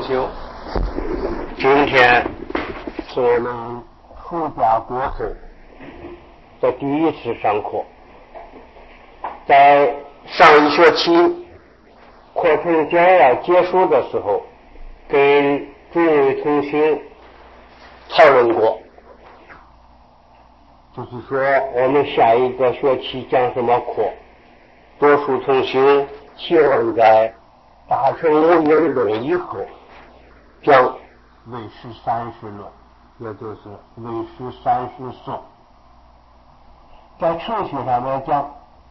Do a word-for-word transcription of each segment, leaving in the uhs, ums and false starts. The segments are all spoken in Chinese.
修。今天是我们暑假过后的第一次上课，在上一学期课程将要结束的时候，跟诸位同学讨论过，就是说我们下一个学期讲什么课。多数同学希望在大乘五蕴论以后讲唯识三十论，也就是唯识三十颂。在程序上面讲，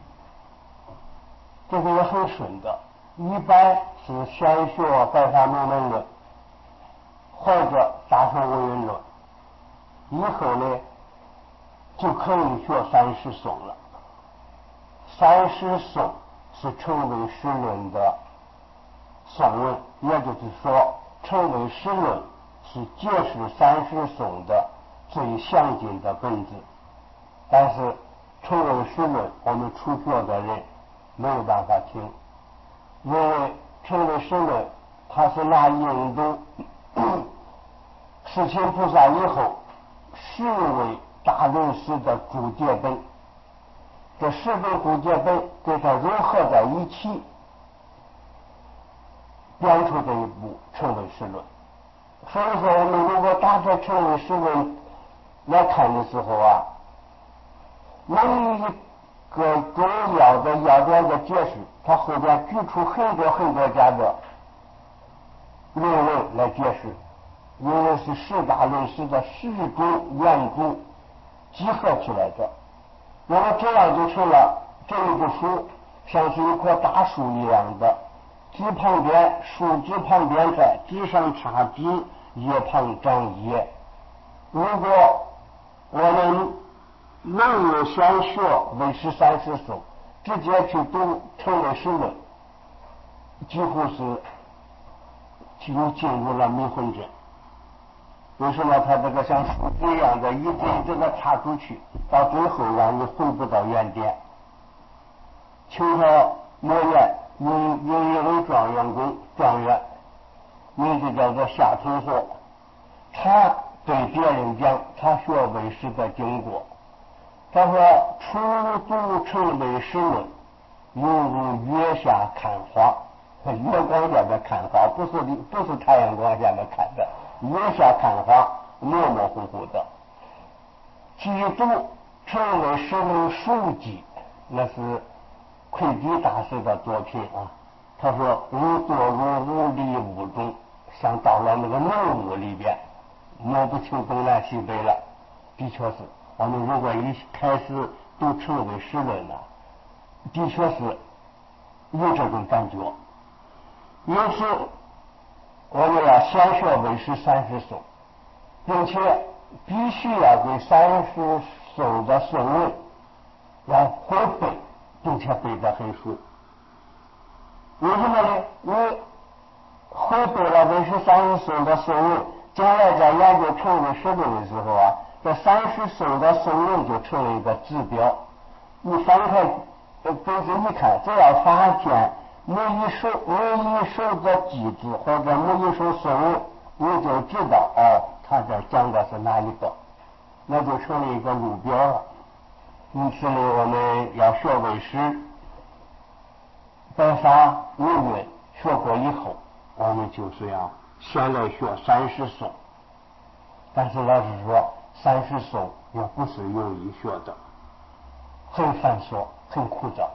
这个也很顺的，一般是先学白法门门论或者大乘五蕴论，以后呢就可以学三十颂了。三十颂是成唯识论的颂文，也就是说成唯识论是解释三十颂的最详尽的本质。但是成唯识论我们初学的人没有办法听，因为成唯识论它是拿印度世亲菩萨以后十位大论师的注解本，这十本注解本给它融合在一起，编出这一部成唯识论。所以说我们如果打开成唯识论来看的时候啊，每一个重要的要点的解释，它后边举出很多很多家的论文来解释，因为是十大论师的十种研读集合起来的。那么这样就成了这一部书像是一棵大树一样的，枝旁边树枝旁边在枝上插枝，叶旁长叶。如果我们能有先学唯识三十颂，直接去读成唯识论，几乎是就进入了迷魂阵。为什么它这个像树枝一样的一直一直的插出去，到最后让你回不到原点？清朝末元有有一位状元公，状元名字叫做夏同活，他对别人讲他学唯识的经过，他说初读成唯识论，犹如月下看花。月光下的看花，不是不是太阳光下的看的，月下看花模模糊糊的。记读成唯识论书记，那是窥基大师的作品啊。他说无作如无理无种，像到了那个浓雾里边，摸不清东南西北了。的确是，我们如果一开始读成唯识论呢，的确是有这种感觉。因此我们要先学唯识三十颂，并且必须要对三十颂的颂文要会背，并且背得很熟。为什么呢？你会背了唯识三十颂的颂文，将来在研究成唯识论的时候啊，这三十颂的颂文就成为一个指标。你翻开本子一看，只要发现某一首某一首的句子或者某一首颂文，你就知道哦，他这讲的是哪一个，那就成了一个路标了。因此呢，我们要学唯识白法五蕴学过以后，我们就是要先来学三十颂。但是老实说，三十颂也不是容易学的，很繁琐，很枯燥。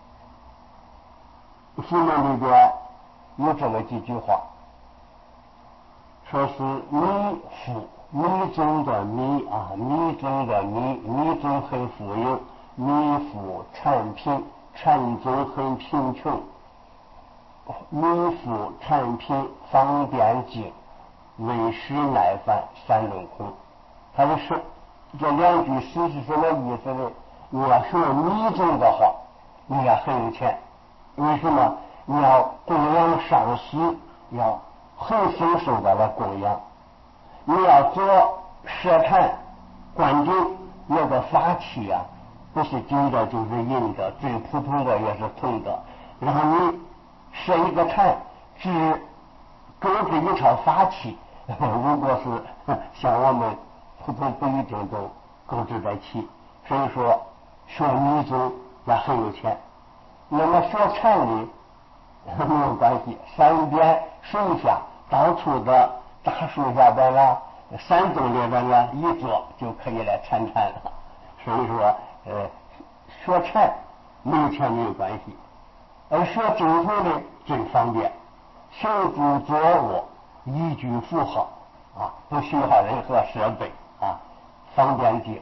书门里边有这么几句话，说是密富，密宗的密啊，密宗的密，密宗很富有，密富产贫，产宗很贫穷，密富产贫方便经，唯识耐烦三论空。他的是这两句诗是什么意思呢？你要学密宗的话，你要很有钱。为什么？你要供养上师，要很丰盛的来供养。你要做设坛灌顶，那个法器啊，不是金的就是银的，最普通的也是铜的。然后你设一个坛，只种子一朝发起，如果是像我们普通不一定都购置得起。所以说学女中也很有钱。那么学禅呢没有关系，山边水下到处的大树下边啦，山洞里边呢一坐就可以来参禅了。所以说呃学禅没有钱没有关系，而学正统呢真方便，行住坐卧一句符号啊，不需要任何设备啊，方便定。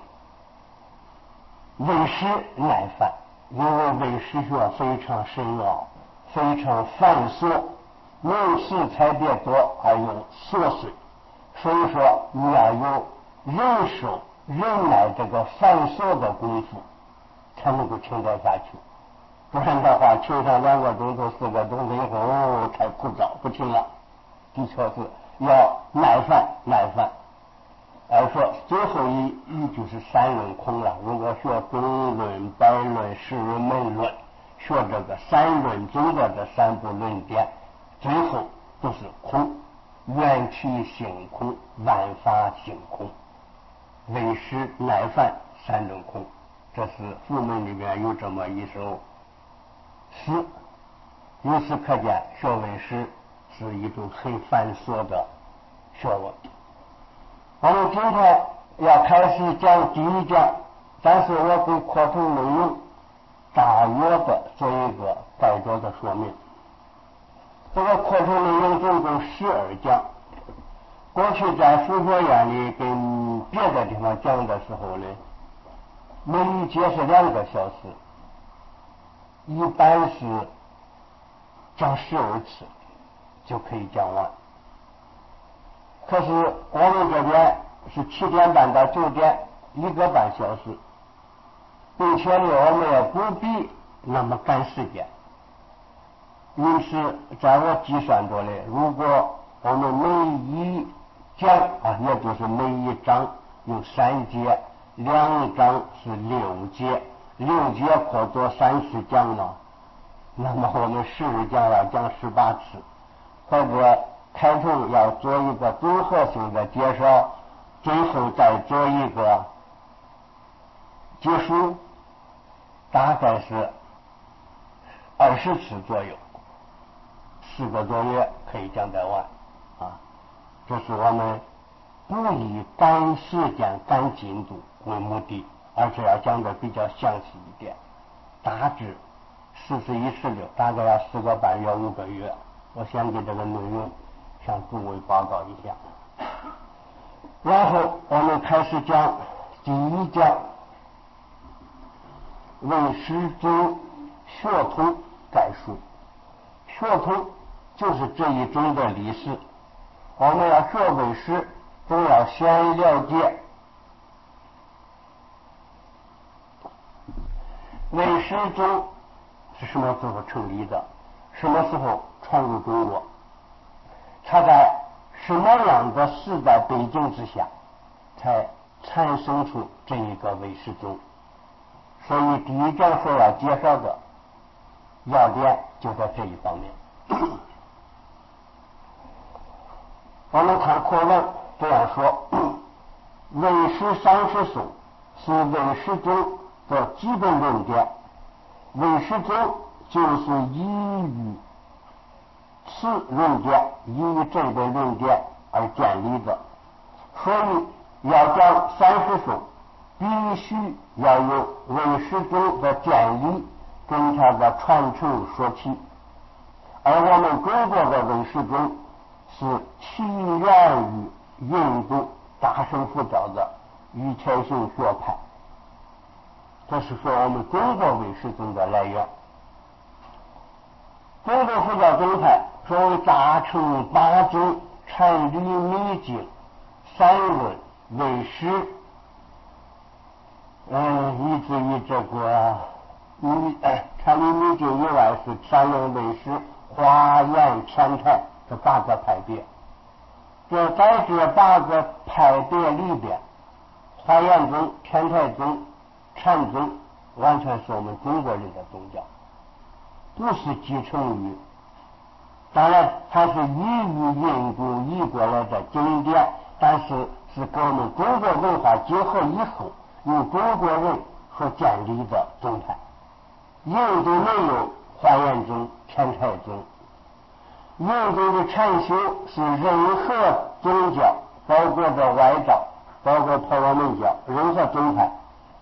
为师耐烦，因为为师学非常深奥，非常繁琐，能识才别多而又琐碎，所以说你要有忍受忍耐这个繁琐的功夫，才能够听得下去。不然的话，听上两个钟头、四个钟头以后，哦，太枯燥，不听了。的确是要耐烦，耐烦。而说最后一一句是三论空了。如果学中论、百论、十门论，学这个三论中的这三部论点，最后都是空，缘起性空，万法性空，为师耐烦三论空。这是佛门里面有这么一首诗，由此可见，学为师是一种很繁琐的学问。我们今天要开始讲第一讲，但是我对课程内容大约的做一个概括的说明。这个课程内容总共十二讲。过去在佛学院里跟别的地方讲的时候呢，每一节是两个小时，一般是讲十二次就可以讲完。可是我们这边是七点半到九点，一个半小时，并且呢，我们也不必那么赶时间。因此，在我计算着呢，如果我们每一讲啊，也就是每一章有三节，两章是六节，六节可做三十讲嘛，那么我们十讲要讲十八次，或者开头要做一个综合性的介绍，最后再做一个结束，大概是二十次左右，四个多月可以讲得完啊。这是我们不以赶时间赶进度为目的，而是要讲的比较详细一点。大致四十一十六，大概要四个半月五个月。我先给这个内容向诸位报告一下，然后我们开始讲第一讲，为师宗学统概述。学统就是这一种的历史。我们要学为师，都要先了解为师宗是什么时候成立的，什么时候传入中国，它在什么样的时代背景之下才产生出这一个为师宗。所以第一讲所要介绍的要点就在这一方面。我们看课文这样说，为师三十颂是为师宗的基本论点，为师宗就是依于此论点，依于这个论点而建立的。所以要讲三十颂，必须要有为师宗的建立跟他的传承说起。而我们中国的为师宗是起源于印度大乘佛教的瑜伽行学派，这是说我们中国为师宗的来源。中国佛教宗派所谓大乘八宗、禅理密经、三论、为师，嗯，以至于这个密禅理密经以外是三论、为师、华严、禅泰这八个派别。这在这八个派别里边，华严宗、禅泰宗、禅宗完全是我们中国人的宗教，不是继承于当然它是移于印度移过来的经典，但是是跟我们中国文化结合以后由中国人所建立的宗派。印度没有华严宗、天台宗，印度的禅修是任何宗教，包括着外道，包括婆罗门教，任何宗派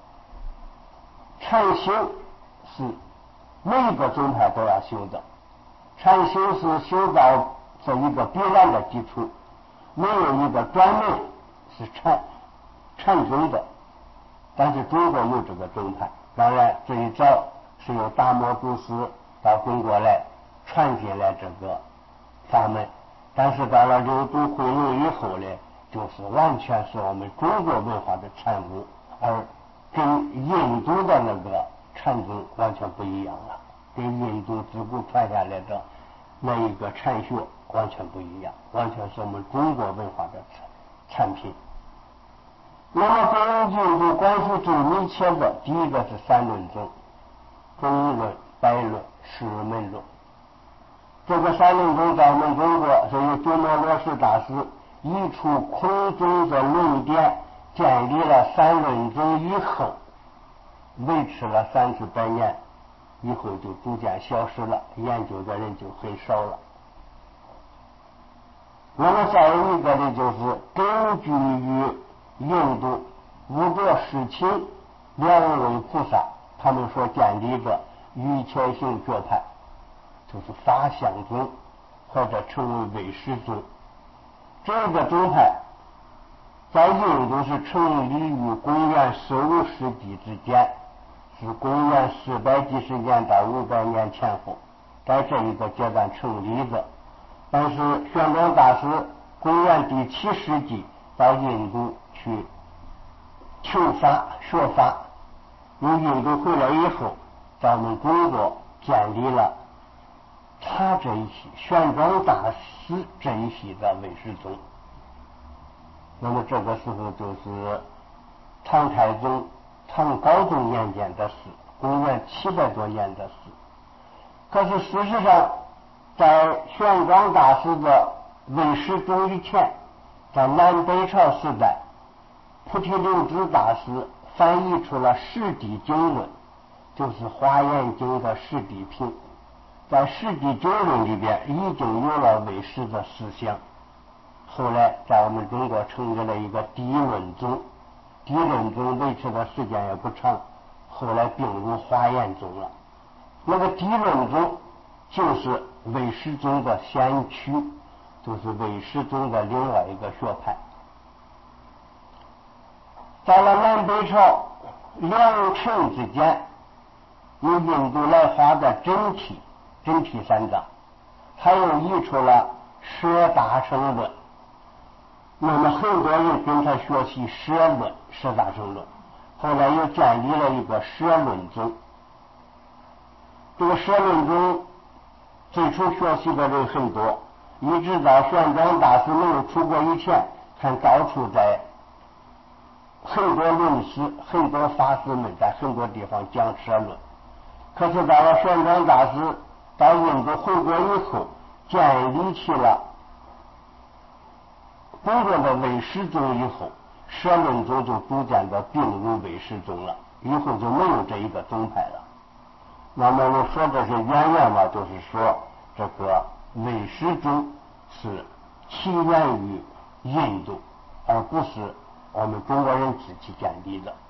禅修是每一个宗派都要修的。禅修是修到这一个必然的基础，没有一个专门是禅禅宗的，但是中国有这个宗派。当然最早是由达摩祖师到中国来传进来这个法门，但是到了六祖慧能以后呢，就是完全是我们中国文化的产物，而跟印度的那个禅宗完全不一样了，跟印度自古传下来的那一个禅学完全不一样，完全是我们中国文化的产品。那么跟印度关系最密切的第一个是三论宗，中论、百论、释门论。这个三论宗在我们中国是由鸠摩罗什大师移除空宗的论点，建立了三论宗以后，维持了三四百年，以后就逐渐消失了，研究的人就很少了。那么再有一个呢，就是根据于印度五浊世亲两位菩萨他们所建立的瑜伽行学派，就是法相宗或者称为唯识宗。这个宗派在印度是成立于公元十五世纪之间，是公元四百几十年到五百年前后，在这一个阶段成立的。但是玄奘大师公元第七世纪到印度去求法学法，由印度回来以后，在我们中国建立了他这一系玄奘大师这一系的唯识宗。那么这个时候就是唐太宗唐高宗年间的事，公元七百多年的事。可是事实上在玄奘大师的唯识宗以前，在南北朝时代，菩提流支大师翻译出了十地经论，就是华严经的十地品。在十地经论里边已经有了唯识的思想，后来在我们中国成立了一个地论宗，地论宗维持的时间也不长，后来并入华严宗了。那个地论宗就是唯识宗的先驱，就是唯识宗的另外一个学派。到了南北朝两陈之间，由印度来发的真谛真谛三藏，还有译出了舍大乘论。那么很多人跟他学习舍论、舍大乘论，后来又建立了一个舍论宗。这个舍论宗最初学习的人很多，一直到玄奘大师没有出国以前，看到处在很多论师、很多法师们在很多地方讲舍论。可是到了玄奘大师到印度回国以后，建立起了中国的唯识宗以后，舍论宗就逐渐的并入唯识宗了，以后就没有这一个宗派了。那么我说这些渊源嘛，就是说这个唯识宗是起源于印度，而不是我们中国人自己建立的。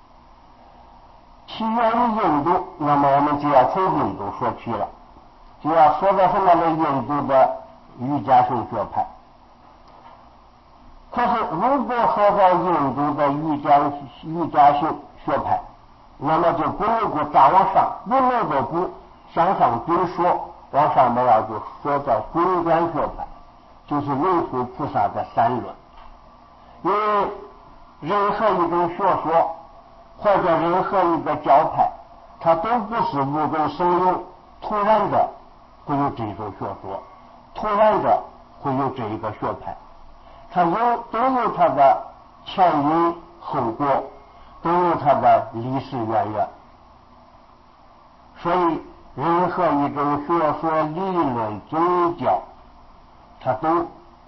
起源于印度，那么我们就要从印度说起了，就要说到什么呢？印度的瑜伽行学派。可是如果说到印度的瑜伽瑜伽行学派，那么就不能够再往上，不能够不向上追说，往上面要就说到中观学派，就是文殊菩萨的三论。因为任何一种学说或者任何一个教派，它都不是无中生有，突然的会有这种学说，突然的会有这一个学派，它有都有它的前因后果，都有它的历史渊源。所以任何一种学说、理论、宗教，它都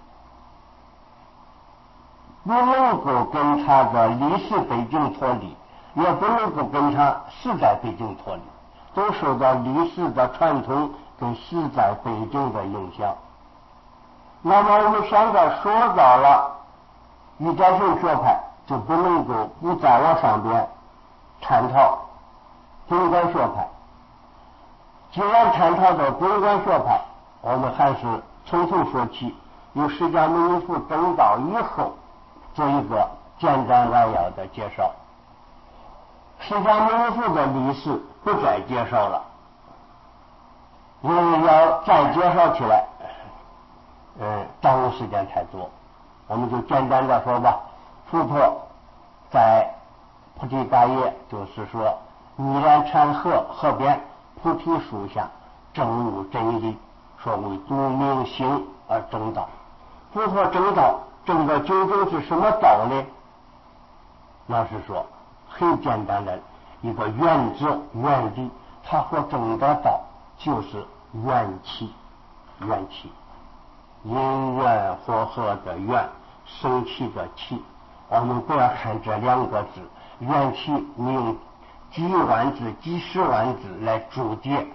不能够跟它的历史背景脱离，也不能够跟它时代背景脱离，都受到历史的传统跟时代背景的影响。那么我们现在说到了瑜伽性学派，就不能够不再往上边探讨中观学派。既然探讨到中观学派，我们还是从头说起，由释迦牟尼佛证道以后做一个简单扼要的介绍。释迦牟尼佛的历史不再介绍了，因为要再介绍起来嗯，耽误时间太多，我们就简单的说吧。佛陀在菩提伽耶，就是说弥然禅河河边菩提树下证悟真理，说为度明心而证道。佛陀证道证的究竟是什么道呢？老实说很简单的一个原则原理，他所证的道就是缘起。缘起因缘和合的缘，生起的起。我们不要看这两个字，缘起你用几万字几十万字来注解，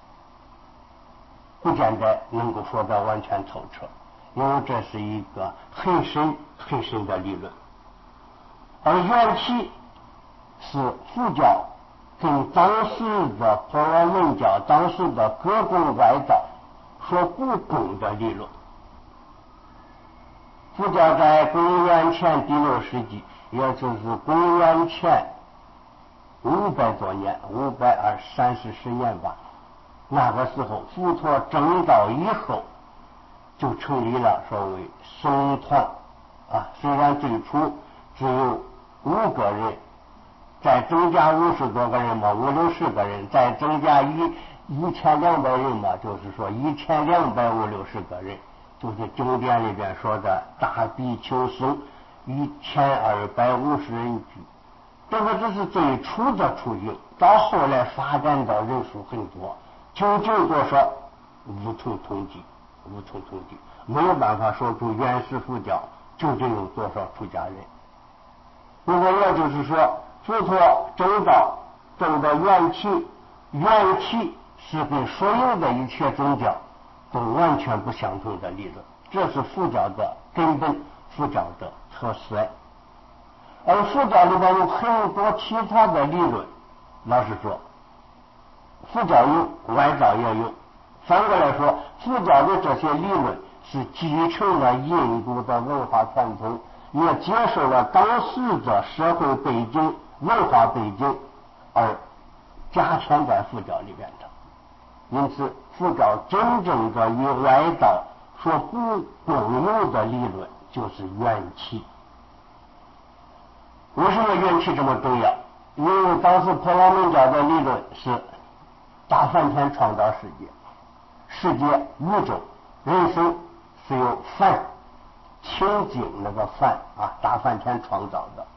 不见得能够说得完全透彻，因为这是一个很深很深的理论。而缘起是佛教跟当时的婆罗门教当时的各种外道所不共的理论。佛教在公元前第六世纪，也就是公元前五百多年，五百二三四十年吧。那个时候，佛陀证道以后，就成立了所谓僧团啊。虽然最初只有五个人，再增加五十多个人嘛，五六十个人，再增加一一千两百人嘛，就是说一千两百五六十个人。就是经典里边说的大比丘僧一千二百五十人居，这个只是最初的雏形，到后来发展到人数很多，究竟多少无从统计，无从统计，没有办法说出原始佛教究竟有多少出家人。如果也就是说，佛陀证道证的缘起，缘起是跟所有的一切宗教都完全不相同的理论，这是佛教的根本，佛教的特色。而佛教里边有很多其他的理论，老实说，佛教有，外道也有。反过来说，佛教的这些理论是继承了印度的文化传统，也接受了当时的社会背景、文化背景，而加权在佛教里边的。因此，佛教真正的与外道所不共有的理论就是缘起。为什么缘起这么重要？因为当时婆罗门教的理论是大梵天创造世界，世界宇宙人生是由梵清净那个梵啊大梵天创造的。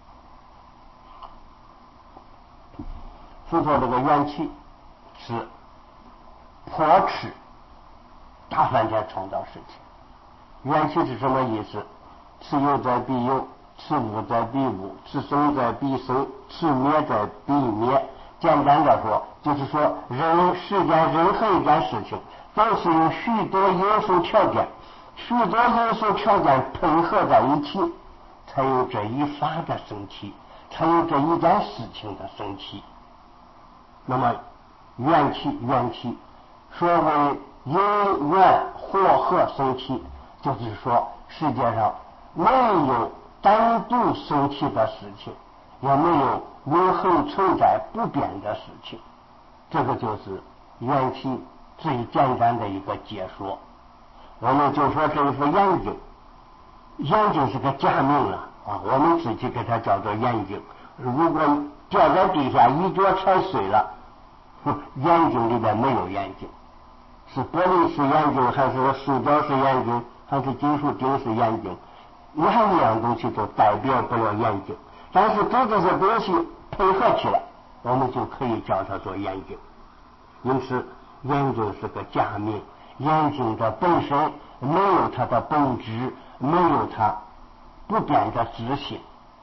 佛陀这个缘起是破斥大梵天创造世界。缘起是什么意思？此有则必有，此无则必无，此生则必生，此灭则必灭。简单的说，就是说人世间任何一件事情都是由许多因素条件许多因素条件配合在一起，才有这一法的生起，才有这一件事情的生起。那么缘起缘起所谓因缘和合生起，就是说世界上没有单独生起的事情，也没有永恒存在不变的事情。这个就是缘起最简单的一个解说。我们就说这一副眼睛，眼睛是个假名了啊，我们自己给它叫做眼睛。如果掉在地下一脚踩碎了，眼睛里面没有眼睛，是玻璃是眼睛，还是塑胶是眼睛，还是金属钉是眼睛，哪一样东西都代表不了眼睛。但是跟这些东西配合起来，我们就可以叫它做眼睛。 因此眼睛是个假名，眼睛的本身没有它的本质，没有它不变的自性，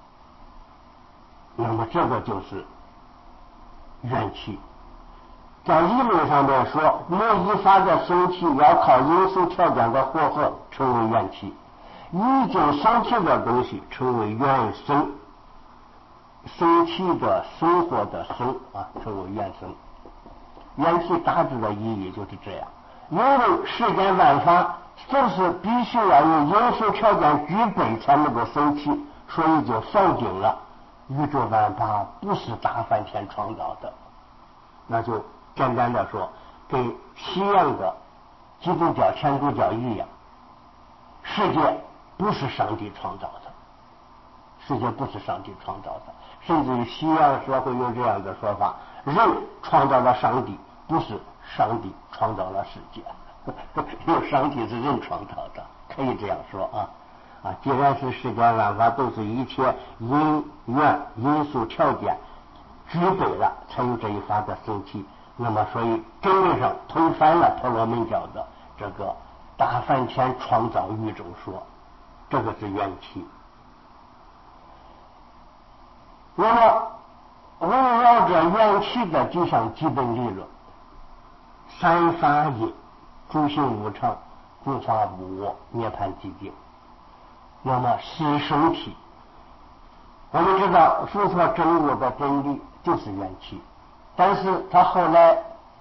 那么这个就是元气。在理论上面说，某一法的生气要靠因素条件的合合成为元气，已经生气的东西成为元生，生气的生活的生啊，成为元生。元气大致的意义就是这样。因为世间万法都是必须要有因素条件具备才能够生气，所以就否定了宇宙万法不是大梵天创造的。那就简单的说，跟西洋的基督教、天主教一样，世界不是上帝创造的，世界不是上帝创造的，甚至于西洋社会有这样的说法：人创造了上帝，不是上帝创造了世界，因为上帝是人创造的，可以这样说啊啊！既然是世间万法都是一切因缘因素条件具备了，才有这一法的生起。那么，所以根本上推翻了婆罗门教的这个大梵天创造宇宙说，这个是元气。那么，围绕着元气的几项基本理论：三法印、诸行无常、诸法无我、涅槃寂静。那么，是生体。我们知道，佛陀证悟的真理就是元气，但是他后来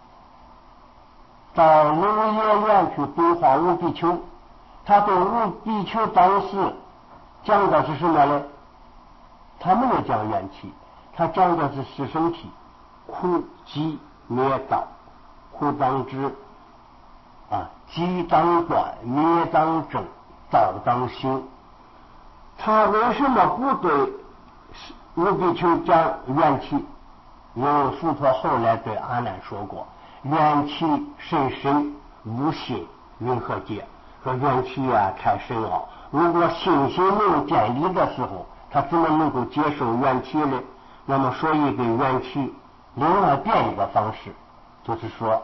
到龙野园去对话五比丘，他对五比丘当时讲的是什么呢？他没有讲元气，他讲的是四生体：苦、集、灭、道。苦当知啊，集当断，灭当正，道当行。他为什么不对五比丘讲元气？因为佛陀后来对阿难说过：元气甚深，无心云何解？说元气啊太深奥，如果信心没有建立的时候，他怎么能够接受元气呢？那么所以给元气另外变一个方式，就是说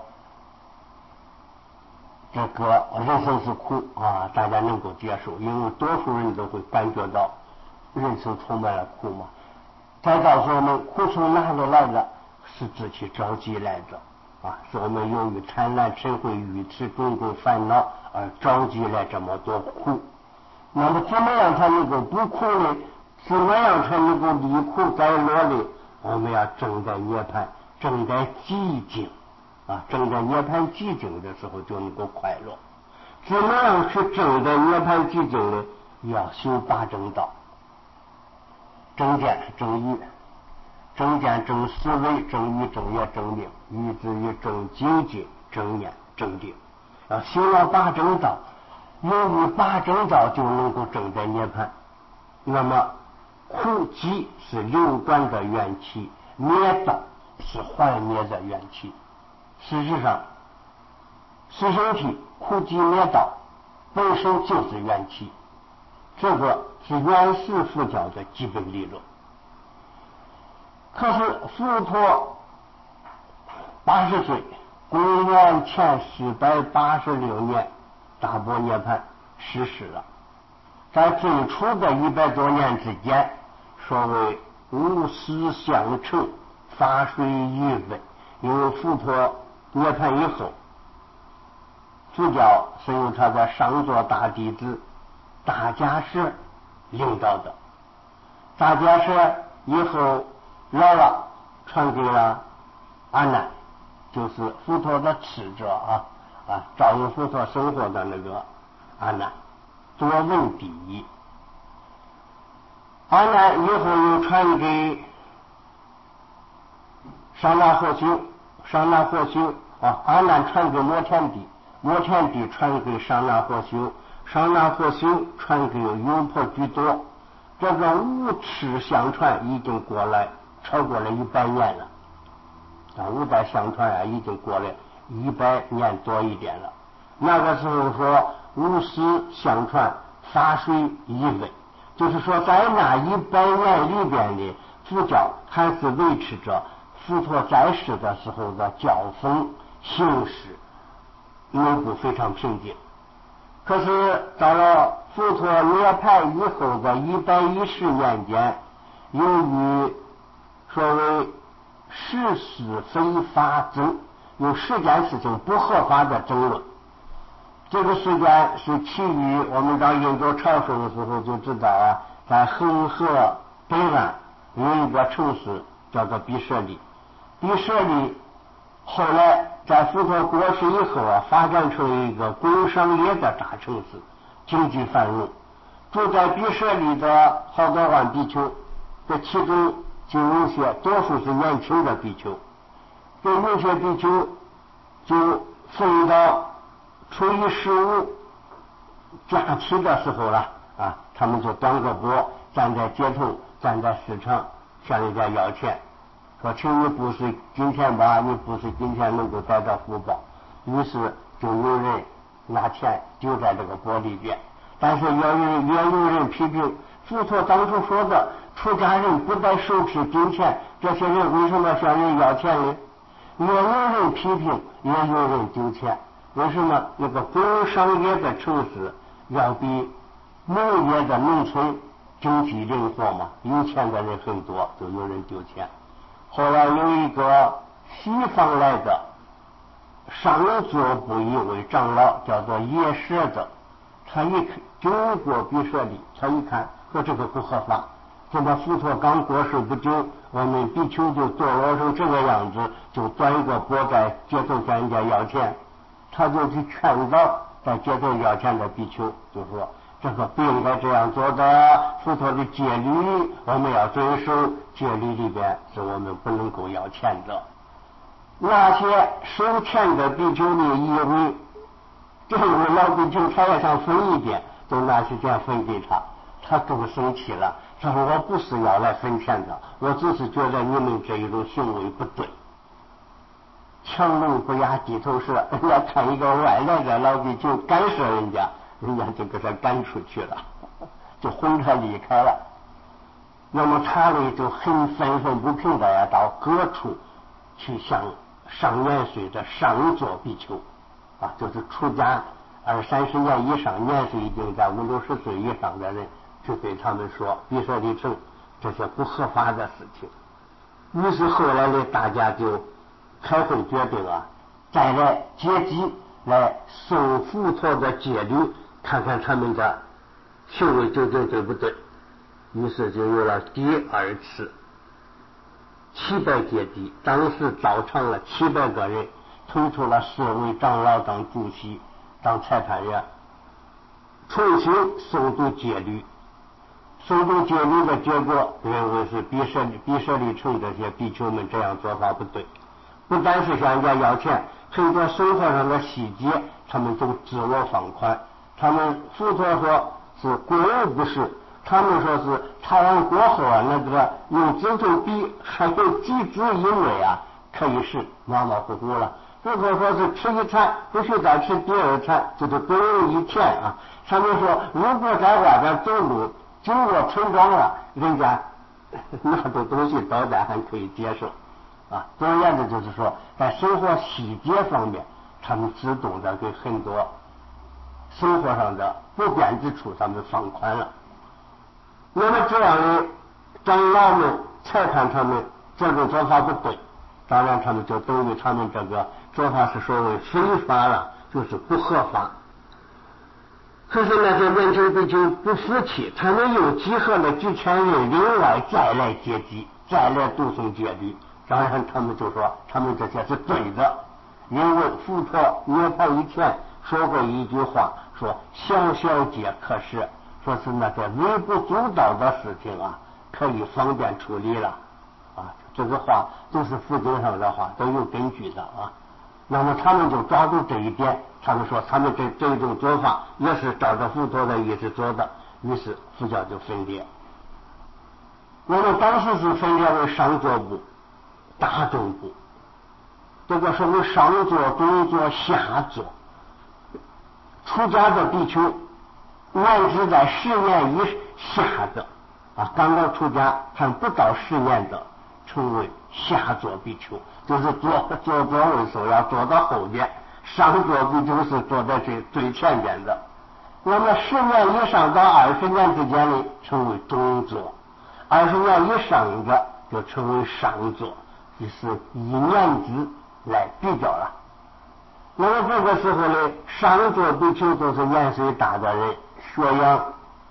这个人生是苦啊，大家能够接受，因为多数人都会感觉到人生充满了苦嘛。再告诉我们，苦从哪里来的？是自己着急来的啊！是我们由于贪婪、嗔恚、愚痴种种烦恼而着急来这么多苦。那么怎么样才能够不苦呢？怎么样才能够离苦灾乐呢？我们要正在涅槃，正在寂静啊！正在涅槃寂静的时候就能够快乐。怎么样去正在涅槃寂静呢？要修八正道。正见、正语、正见、正思维、正语、正业、正命，以至于正精进、正念、正定。要修了八正道，由于八正道就能够正在涅槃。那么苦集是流转的元气，灭道是幻灭的元气。事实上，四生体苦集灭道本身就是元气，这个是原始佛教的基本理论。可是佛陀八十岁，公元前四百八十六年大般涅槃逝世了。在最初的一百多年之间，所谓无思相成，法水一味。因为佛陀涅槃以后，佛教是由他的上座大弟子大迦叶领导的。大迦叶以后老了，传给了阿难，就是佛陀的侍者啊啊，照应佛陀生活的那个阿难，多闻第一。阿难以后又传给上那获修，上那获修啊，阿难传给摩天帝，摩天帝传给上那获修，上那获修传给优婆居多。这个五次相传已经过了超过了一百年了啊，五代相传啊，已经过了一百年多一点了。那个时候说五师相传，法水一味，就是说在那一百年里边的佛教还是维持着佛陀在世的时候的教风， 形势内部非常平静。可是到了佛陀涅槃以后的一百一十年间，由于所谓是是非法争，有十件事情不合法的争论。这个事件是起于我们到印度朝圣的时候就知道啊，在恒河北岸有一个城市叫做比舍利。比舍利后来在佛陀过世以后啊，发展成了一个工商业的大城市，经济繁荣。住在比舍利的好多万比丘，这其中就有些多数是年轻的比丘，这有些比丘就分到初一十五假期的时候了啊，他们就端个钵，站在街头，站在市场，向人家要钱，说请你布施金钱吧，你布施金钱能够得到福报。于是就有人拿钱丢在这个钵里边。但是也有也有人批评佛陀当初说的出家人不得手持金钱，这些人为什么向人要钱呢？也有人批评，也有人丢钱。为什么那个工商业的城市要比农业的农村经济灵活嘛？有钱的人很多，就有人丢钱。后来有一个西方来的上座部一位长老叫做叶舍的，他一看经过比舍利，他一看说这个不合法。这个佛陀刚过世不久，我们比丘就堕落成这个样子，就端一个钵在街头向人家要钱。他就去劝导在街头要钱的比丘，就说这个不应该这样做的，佛陀的戒律我们要遵守，戒律里边是我们不能够要钱的。那些收钱的比丘呢，以为这位老比丘他也想分一点，就拿起钱分给他，他更生气了，他说我不是要来分钱的，我只是觉得你们这一种行为不对。强龙不压地头蛇，人家看一个外来的老比丘干涉人家，人家就给他赶出去了，就轰他离开了。那么他呢就很愤愤不平的呀，到各处去向上年岁的上座比丘啊，就是出家二三十年以上，年岁已经在五六十岁以上的人，去对他们说比舍利城这些不合法的事情。于是后来呢，大家就开会决定啊，再来结集来受佛陀的戒律，看看他们的行为究竟对不对。于是就有了第二次七百结集，当时到场了七百个人，推出了四位长老当主席，当裁判员，重新诵读戒律。诵读戒律的结果，认为是比舍比舍利城这些比丘们这样做法不对。不单是向人家要钱，很多生活上的细节他们都自我放宽。他们佛陀说是过而不是，他们说是吃完过后啊，那个用指头比还有几指以内啊可以是马马虎虎了。佛陀说是吃一餐不许再吃第二餐，就是不容一天啊。他们说如果在外边走路经过村庄了，人家拿着东西倒带还可以接受啊。总而言之就是说，在生活细节方面，他们自动的给很多生活上的不便之处他们放宽了。那么这样的长老们裁判他们这种做法不对，当然他们就等于他们这个做法是所谓非法了，就是不合法。可是那些年轻比丘不服气，他们又集合了几千人，另外再来结集，再来读诵戒律。当然他们就说他们这些是对的，因为佛陀涅槃以前说过一句话，说小小戒可是，说是那些微不足道的事情啊，可以方便处理了啊。这个话都是佛经上的话，都有根据的啊。那么他们就抓住这一点，他们说他们这这种做法也是照着佛陀的意思做的，于是佛教就分裂。我们当时是分裂为上座部、大众部，这个是为上座、中座、下座。出家的比丘年只在十年以下的啊，刚刚出家还不到十年的，称为下座比丘，就是坐坐座位时候要坐到后边，上座比丘是坐在最最前边的。那么十年以上到二十年之间呢，称为中座；二十年以上的就称为上座，就是以年资来比较了。那么这个时候呢，上座比丘都是年岁大的人，学养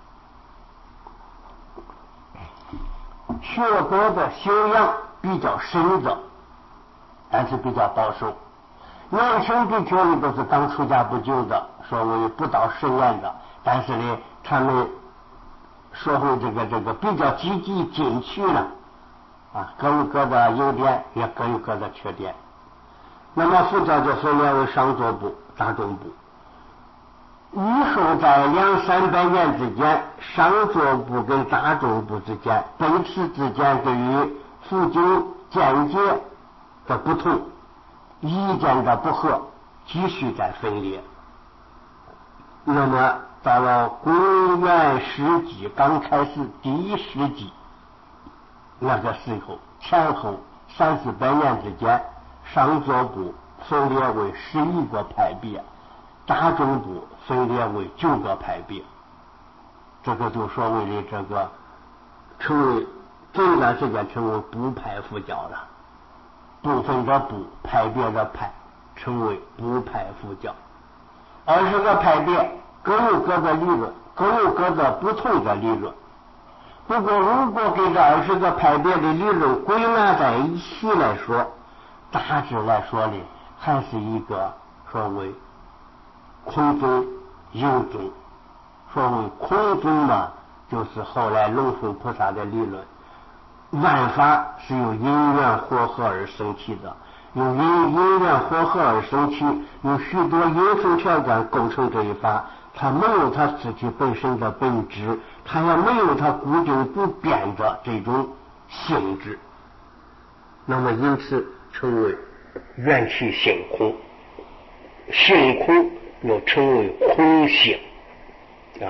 学德的修养比较深的，但是比较保守。年轻比丘呢都是刚出家不久的，所谓不到十年的，但是呢他们说回这个这个比较积极进取了啊，各有各的优点，也各有各的缺点。那么佛教就分裂为上座部、大众部。以后在两三百年之间，上座部跟大众部之间，彼此之间对于佛经见解的不同、意见的不合，继续在分裂。那么到了公元世纪刚开始第一世纪那个时候，前后三四百年之间，上座部分裂为十一个派别，大众部分裂为九个派别。这个就所谓的这个成为这段时间成为部派佛教了，部分的部，派别的派，成为部派佛教。二十个派别各有各的理论，各有各的不同的理论。不过如果给这二十个派别的理论归纳在一起来说，大致来说呢，还是一个所谓空宗、有宗。所谓空宗嘛，就是后来龙树菩萨的理论，万法是由因缘和合而生起的，由因因缘和合而生起，有许多因素条件构成这一法，它没有它自己本身的本质，它也没有它固定不变的这种性质。那么因此称为缘起性空，性空又称为空性啊。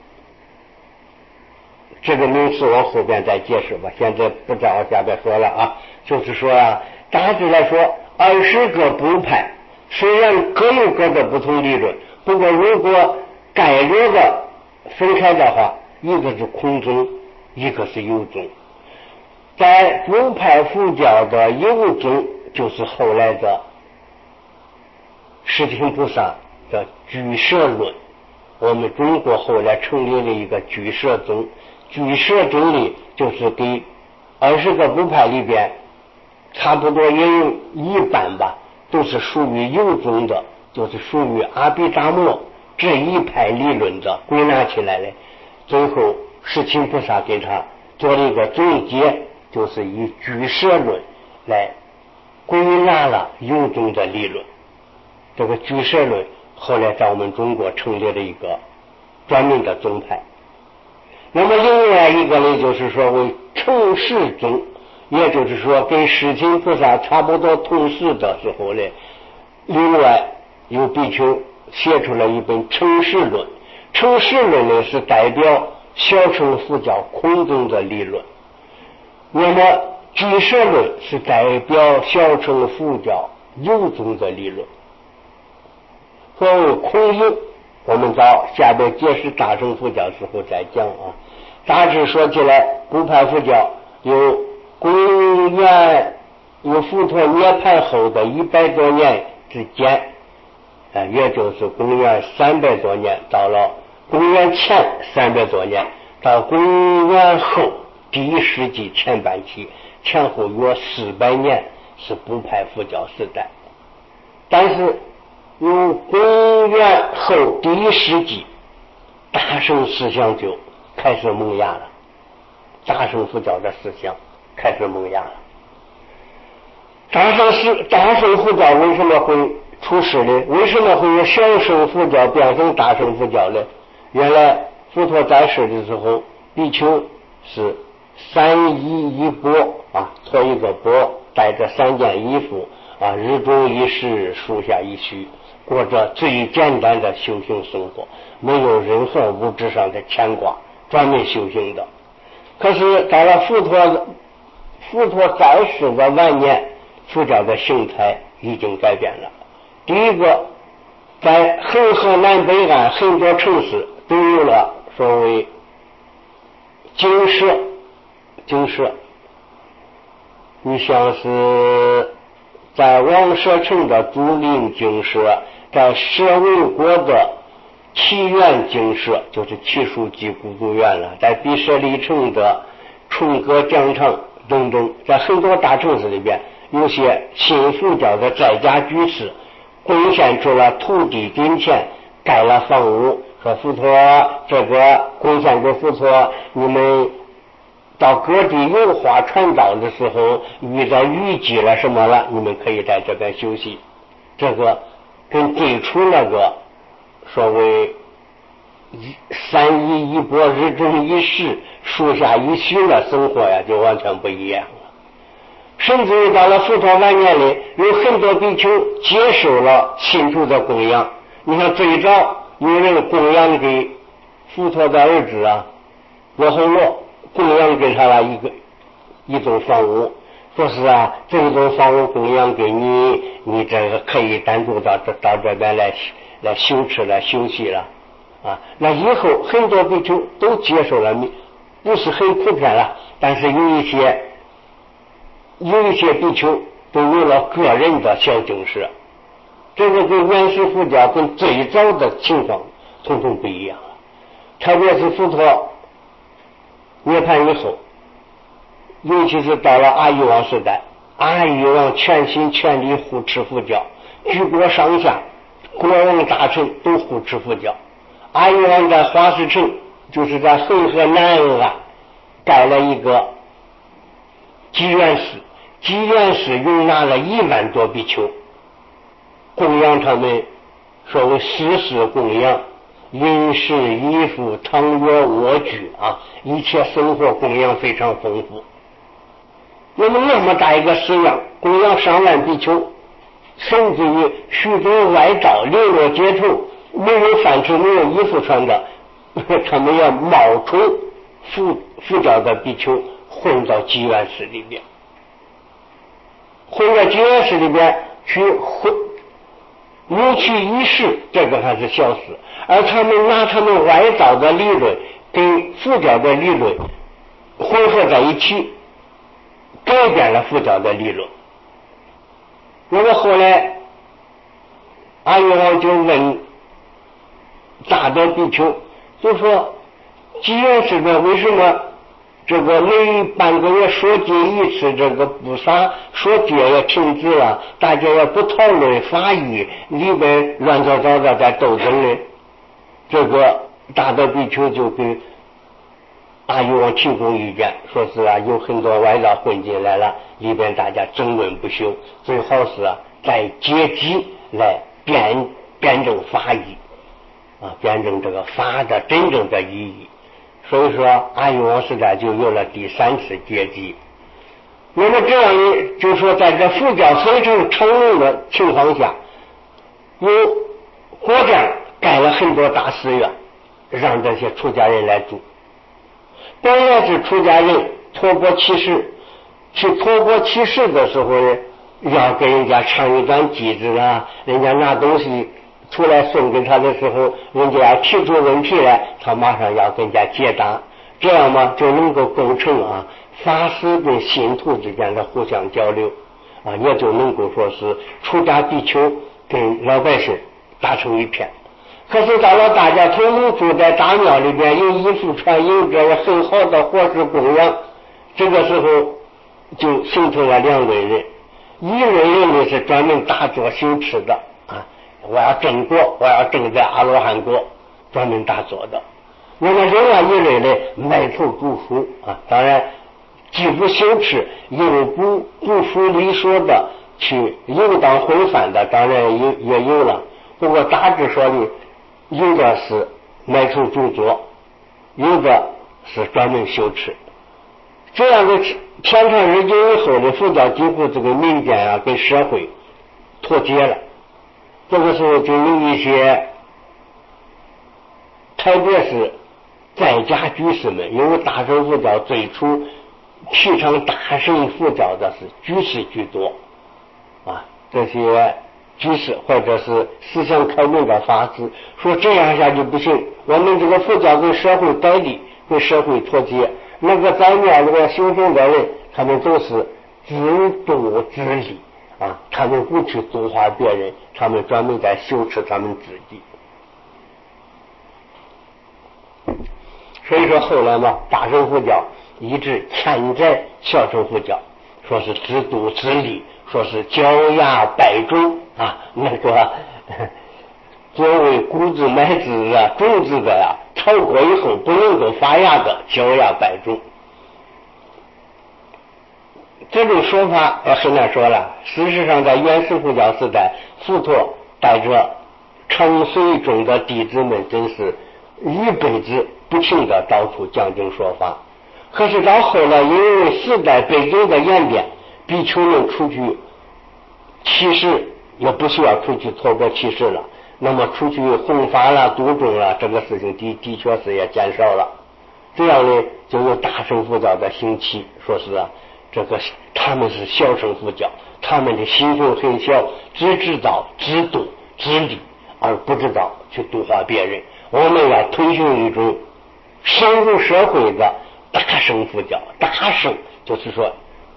这个名词我后边再解释吧，现在不照下边说了啊。就是说啊，大致来说，二十个部派虽然各有各的不同理论，不过如果概略的分开的话，一个是空宗，一个是有宗。在部派佛教的有宗，就是后来的释迦菩萨的俱舍论。我们中国后来成立了一个俱舍宗，俱舍宗里就是给二十个部派里边，差不多也有一半吧，都是属于有宗的，就是属于阿毗达摩这一派理论的归纳起来了。最后释迦菩萨给他做了一个总结，就是以俱舍论来归纳了有宗的理论。这个俱舍论后来在我们中国成立了一个专门的宗派。那么另外一个呢，就是说为成世宗，也就是说跟释迦菩萨差不多同时的时候呢，另外有比丘写出了一本成世论。成世论呢是代表小乘佛教空宗的理论，那么俱舍论是代表小乘佛教有宗的理论。所谓空有，我们到下边解释大乘佛教时候再讲啊。大致说起来，部派佛教有公元有佛陀涅槃后的一百多年之间，啊，也就是公元三百多年，到了公元前三百多年，到公元后第一世纪前半期，前后约四百年是部派佛教时代。但是由公元后第一世纪，大乘思想就开始萌芽了，大乘佛教的思想开始萌芽了。大乘是大乘佛教为什么会出世呢？为什么会有小乘佛教变成大乘佛教呢？原来佛陀在世的时候，比丘是三衣一钵啊，托一个钵，带着三件衣服啊，日中一食，树下一须，过着最简单的修行生活，没有任何物质上的牵挂，专门修行的。可是到了佛陀佛陀在世的晚年，佛教的形态已经改变了。第一个，在恒河南北岸很多城市都有了所谓精舍，精舍，你像是在王舍城的竹林精舍，在舍卫国的祈愿精舍，就是祈书记古都院了，在比舍利城的春歌讲场等等，在很多大城市里边，有些新佛教的在家居士贡献出了土地金钱，盖了房屋，说佛陀这个贡献给佛陀，你们到各地游花传道的时候遇到雨季了什么了，你们可以在这边休息。这个跟最初那个所谓三衣一钵日中一食树下一宿的生活呀，就完全不一样了。甚至于到了佛陀晚年里，有很多比丘接受了信徒的供养。你看最早有人供养给佛陀的儿子啊罗睺罗，供养给他了一个一栋房屋，说是啊，这一栋房屋供养给你，你这个可以单独到这到这边来来修持了休息了啊。那以后很多比丘都接受了，不是很普遍了，但是有一些有一些比丘都有了个人的小精舍。这个跟原始佛教跟最早的情况统统不一样了。特别是佛陀涅槃以后，尤其是到了阿育王时代，阿育王全心全力护持佛教，举国上下国王大臣都护持佛教。阿育王在花石城，就是在恒河南岸盖了一个积缘寺，积缘寺容纳了一万多比丘，供养他们所谓施食供养，饮食衣服汤药卧具啊，一切生活供养非常丰富。那么那么大一个寺院供养上万比丘，甚至于许多外道流落街头，没有饭吃没有衣服穿的，他们要冒充佛佛教的比丘混到积缘寺里边，混到积缘寺里边去混无去一世，这个还是小事，而他们拿他们外道的理论跟佛教的理论混合在一起，改变了佛教的理论。那么后来阿育王就问大德比丘，就说积缘寺的为什么这个每半个月说戒一次，这个不杀说戒也停止了，大家也不讨论法义，里边乱糟糟的在斗争呢？这个大德比丘就给阿育王提供意见，说是啊，有很多外道混进来了，里边大家争论不休，最好是啊，在阶级来辩辩证法义啊，辩证这个法的真正的意义。所以说阿育王时代就有了第三次阶级。那么这样呢，就说在这佛教非常成功的情况下，有国家盖了很多大寺院，让这些出家人来住。本来是出家人托钵乞食，去托钵乞食的时候呢，要给人家唱一段偈子啊，人家拿东西出来送给他的时候，人家要提出问题来，他马上要跟人家解答，这样嘛就能够构成啊法师跟信徒之间的互相交流啊，也就能够说是出家比丘跟老百姓打成一片。可是到了大家统统住在大庙里边，有衣服穿，有这很好的伙食供养，这个时候就形成了两类人。一类人呢是专门打坐修持的啊，我要正果，我要正在阿罗汉果，专门打坐的。那么另外一类呢，埋头读书啊，当然既不修持又不不服理说的去游荡混饭的，当然也也有了。不过大致说呢，有的是埋头读坐，有的是专门修持。这样的天长日久以后的佛教几乎这个民间啊跟社会脱节了。这个时候就有一些特别是在家居士们，因为大乘佛教最初提倡大乘佛教的是居士居多啊，这些居士或者是思想开明的法师说这样下去不行，我们这个佛教跟社会对立，跟社会脱节，那个在面这个修行的人他们都是自度自利啊，他们不去度化别人，他们专门在修持他们自己。所以说后来嘛，大乘佛教一直欠债小乘佛教，说是自度自利，说是脚牙百种啊，那个作为谷子麦子啊种子的呀、啊，超过以后不能够发芽的脚牙百种。这种说法呃很难说了。事实上在原始佛教时代，佛陀带着成随众的弟子们真是一辈子不停的到处讲经说法。可是到后来因为时代背景的演变，比丘们出去乞食也不需要出去托钵乞食了，那么出去弘法了度众了，这个事情的的确是也减少了。这样呢就有大乘佛教的兴起，说是啊这个他们是小乘佛教，他们的心胸很小，只知道自度自利，而不知道去度化别人。我们要推行一种深入社会的大乘佛教。大乘就是说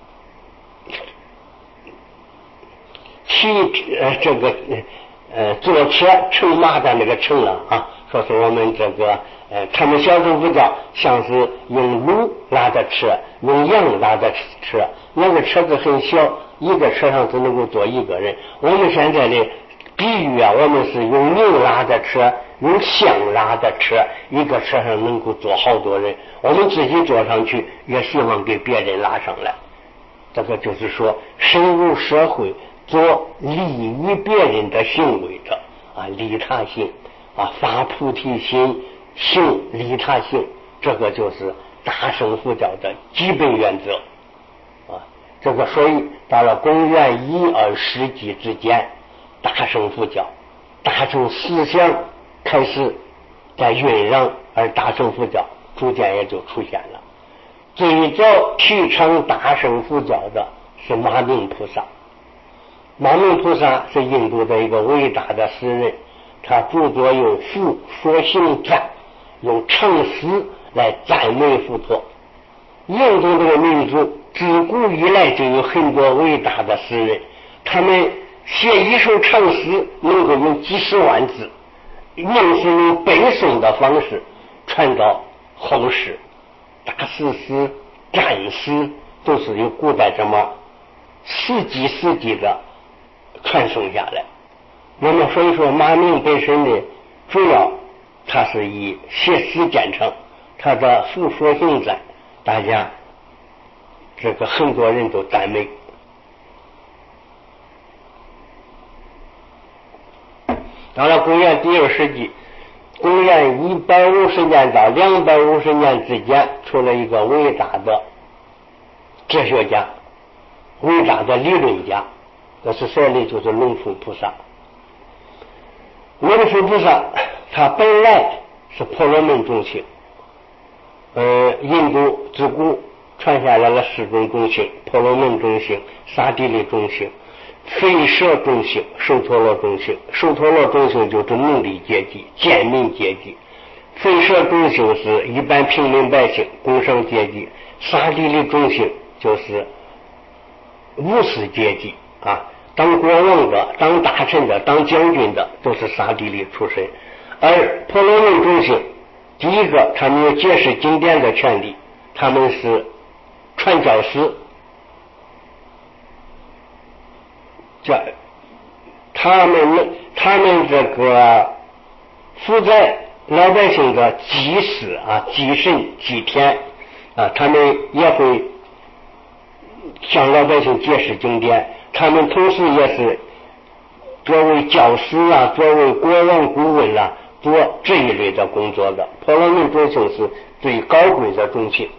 骑呃这个呃坐车乘马的那个乘了啊，说是我们这个呃他们小乘佛教像是用鹿拉的车，用羊拉的车，那个车子很小，一个车上只能够坐一个人。我们现在的比喻啊，我们是用牛拉的车，用象拉的车，一个车上能够坐好多人，我们自己坐上去也希望给别人拉上来。这个就是说深入社会做利于别人的行为的啊，利他性啊，发菩提心行利他性，这个就是大乘佛教的基本原则啊。这个所以到了公元一二世纪之间，大乘佛教大乘思想开始在酝酿，而大乘佛教逐渐也就出现了。最早提倡大乘佛教的是马明菩萨。马明菩萨是印度的一个伟大的诗人，他著作用赋说行赞，用长诗来赞美佛陀。印度这个民族自古以来就有很多伟大的诗人，他们写一首长诗能够用几十万字，硬是用背诵的方式传到后世。大诗诗、赞诗都是由古代这么世纪世纪的传送下来。那么所以说马明本身呢，主要他是以写诗见长，他的赋说行赞大家这个很多人都赞美。到了公元第二世纪，公元一百五十年到两百五十年之间，出了一个伟大的哲学家，伟大的理论家，这是谁呢？就是龙树菩萨。龙树菩萨他本来是婆罗门种姓，呃，印度自古传下来了四种种姓：婆罗门种姓、刹帝利种姓、吠舍种姓、首陀罗种姓。首陀罗种姓就是奴隶阶级、贱民阶级；吠舍种姓是一般平民百姓、工商阶级；刹帝利种姓就是武士阶级啊，当国王的、当大臣的、当将军的都是刹帝利出身。而婆罗门种姓，第一个他们有解释经典的权利，他们是传教士，叫他们他们这个负责老百姓的祭祀啊、祭神、祭田啊，他们也会向老百姓解释经典。他们同时也是作为教师啊、作为国王顾问啊，做这一类的工作的。婆罗门种姓是最高贵的种姓。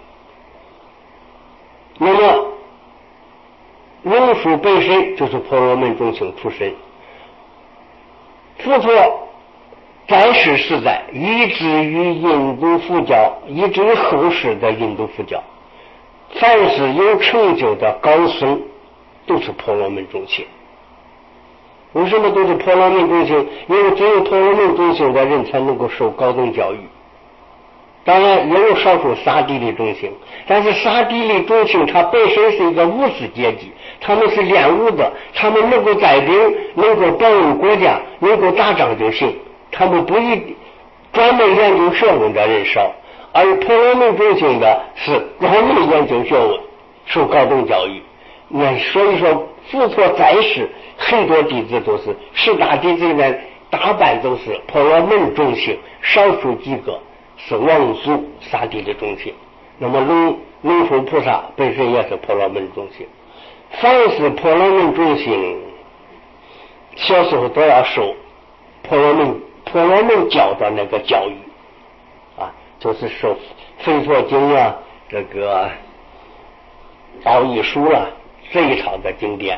那么龙树本身就是婆罗门种姓出身。佛陀在世时代，以至于印度佛教，以至于后世的印度佛教， 凡是有成就的高僧都是婆罗门中心。为什么都是婆罗门中心？因为只有婆罗门中心的人才能够受高等教育。当然也有少数刹帝利中心，但是刹帝利中心它本身是一个武士阶级，他们是练武的，他们能够带兵，能够保卫国家，能够打仗就行，他们不一专门研究学问的人少。而婆罗门中心的是专门研究学问，受高等教育。那所以说佛陀在世很多弟子都是十大弟子里面大半都是婆罗门中心，少数几个是王祖刹帝利中心。那么龙龙树菩萨本身也是婆罗门中心。凡是婆罗门中心，小时候都要受婆罗门婆罗门教的那个教育啊，就是受吠陀经啊，这个道义书啊这一套的经典。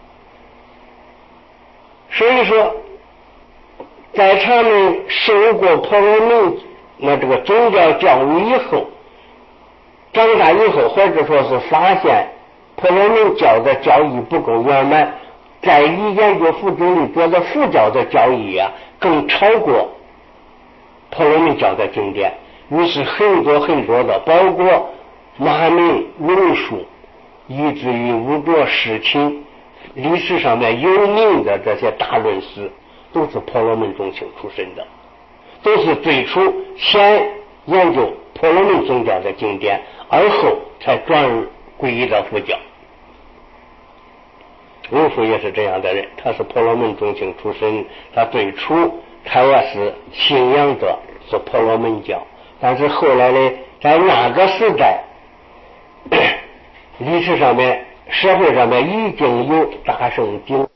所以说在他们受过婆罗门那这个宗教教育以后，长大以后，或者说是发现婆罗门教的教义不够圆满，在于研究佛经里觉得佛教的教义啊更超过婆罗门教的经典，于是很多很多的包括马明、龙树以至于五浊世亲历史上面有名的这些大论师都是婆罗门中心出身的，都是最初先研究婆罗门宗教的经典，而后才转而皈依到佛教。龙树也是这样的人，他是婆罗门中心出身，他最初他也是信仰的是婆罗门教，但是后来呢，在那个时代历史上面社会上面已经有大乘经